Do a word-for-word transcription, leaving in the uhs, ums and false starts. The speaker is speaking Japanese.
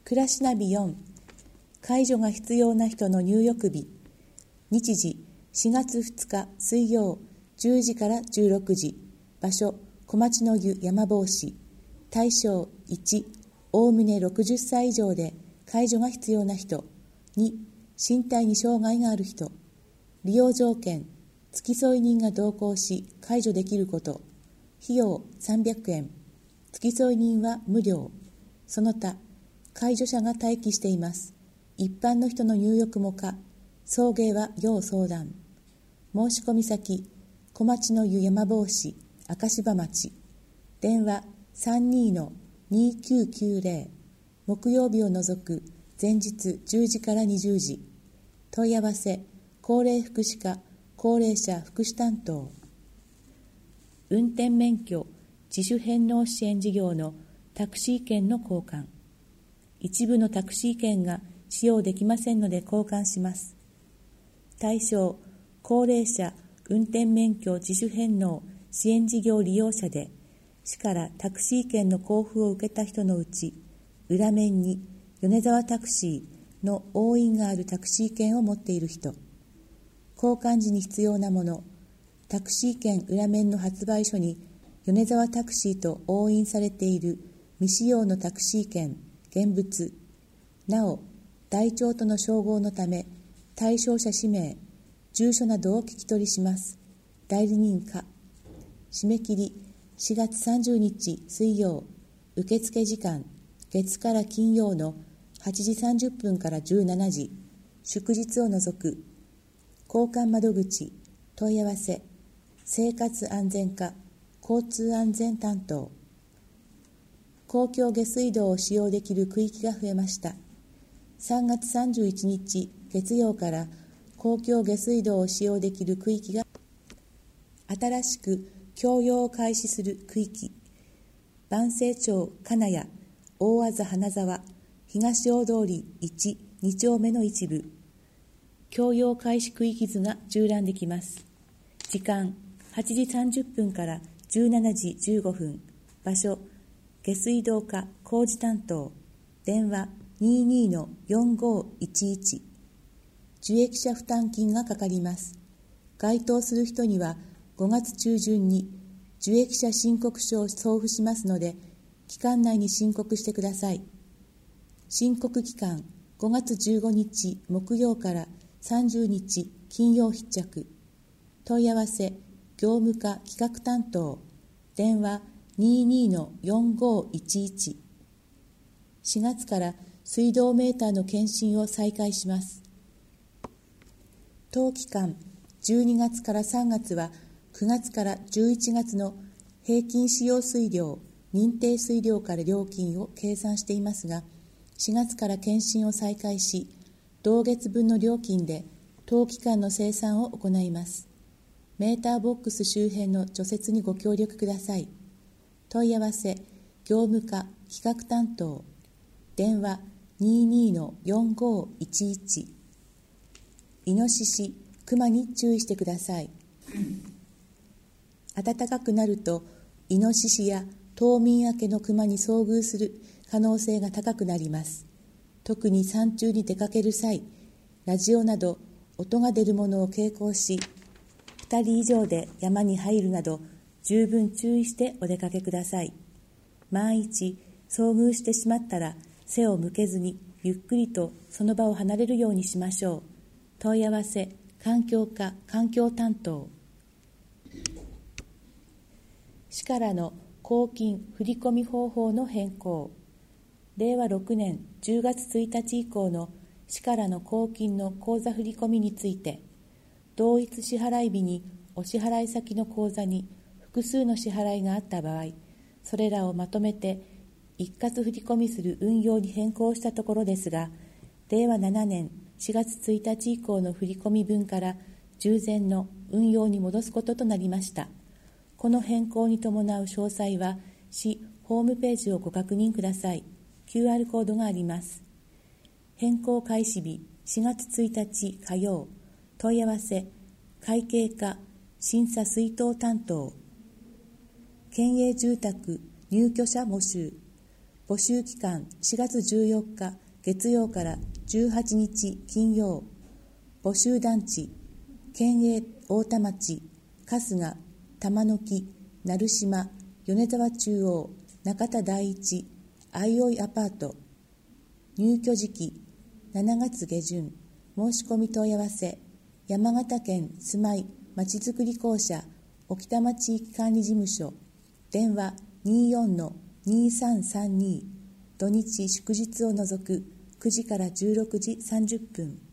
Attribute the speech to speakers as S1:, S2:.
S1: 暮らしナビよん、介助が必要な人の入浴日。日時しがつふつか水曜じゅうじからじゅうろくじ。場所小町の湯山帽子。対象いち、おおむねろくじゅっさい以上で介助が必要な人。に、身体に障害がある人。利用条件、付添人が同行し介助できること。費用さんびゃくえん。付添人は無料。その他介助者が待機しています。一般の人の入浴も可。送迎は要相談。申し込み先小町の湯山帽子赤柴町。電話 さんにーのにーきゅうきゅうぜろ。木曜日を除く前日じゅうじからにじゅうじ。問い合わせ高齢福祉課高齢者福祉担当。運転免許自主返納支援事業のタクシー券の交換。一部のタクシー券が使用できませんので交換します。対象高齢者運転免許自主返納支援事業利用者で、市からタクシー券の交付を受けた人のうち、裏面に米沢タクシーの押印があるタクシー券を持っている人。交換時に必要なもの。タクシー券裏面の発売書に米沢タクシーと押印されている未使用のタクシー券、現物。なお、台帳との照合のため、対象者氏名、住所などを聞き取りします。代理人課。締め切りしがつさんじゅうにち水曜。受付時間月から金曜のはちじさんじゅっぷんからじゅうしちじ。祝日を除く。交換窓口問い合わせ生活安全課交通安全担当。公共下水道を使用できる区域が増えました。さんがつさんじゅういちにち月曜から公共下水道を使用できる区域が新しく供用を開始する区域。万世町金谷大字花沢東大通りいち、に丁目の一部。供用開始区域図が縦覧できます。時間はちじさんじゅっぷんからじゅうしちじじゅうごふん。場所下水道課工事担当。電話 にーにーのよんごーいちいち。受益者負担金がかかります。該当する人にはごがつちゅうじゅんに受益者申告書を送付しますので、期間内に申告してください。申告期間ごがつじゅうごにち木曜からさんじゅうにち金曜必着。問い合わせ業務課企画担当。電話 にーにーのよんごーいちいち。しがつから水道メーターの検診を再開します。当期間じゅうにがつからさんがつはくがつからじゅういちがつの平均使用水量、認定水量から料金を計算していますが、しがつから検診を再開し、同月分の料金で当期間の精算を行います。メーターボックス周辺の除雪にご協力ください。問い合わせ業務課企画担当。電話 にーにーのよんごーいちいち。イノシシ、クマに注意してください。暖かくなるとイノシシや冬眠明けのクマに遭遇する可能性が高くなります。特に山中に出かける際、ラジオなど音が出るものを携行し、ふたり以上で山に入るなど十分注意してお出かけください。万一遭遇してしまったら背を向けずにゆっくりとその場を離れるようにしましょう。問い合わせ環境課環境担当。市からの公金振込方法の変更。れいわろくねんじゅうがつついたち以降の市からの公金の口座振込について、同一支払い日にお支払い先の口座に複数の支払いがあった場合、それらをまとめて一括振込する運用に変更したところですが、れいわななねんしがつついたち以降の振込分から従前の運用に戻すこととなりました。この変更に伴う詳細は市ホームページをご確認ください。キューアール コードがあります。変更開始日しがつついたち火曜。問い合わせ会計課審査出納担当。県営住宅入居者募集。 募集期間しがつじゅうよっか月曜からじゅうはちにち金曜。募集団地県営太田町、春日、玉野木、鳴島、米沢中央、中田第一、相生アパート。入居時期しちがつ下旬。申し込み問い合わせ山形県住まいまちづくり公社置賜地域管理事務所。電話 にじゅうよんのにさんさんに。土日祝日を除くくじからじゅうろくじさんじゅっぷん。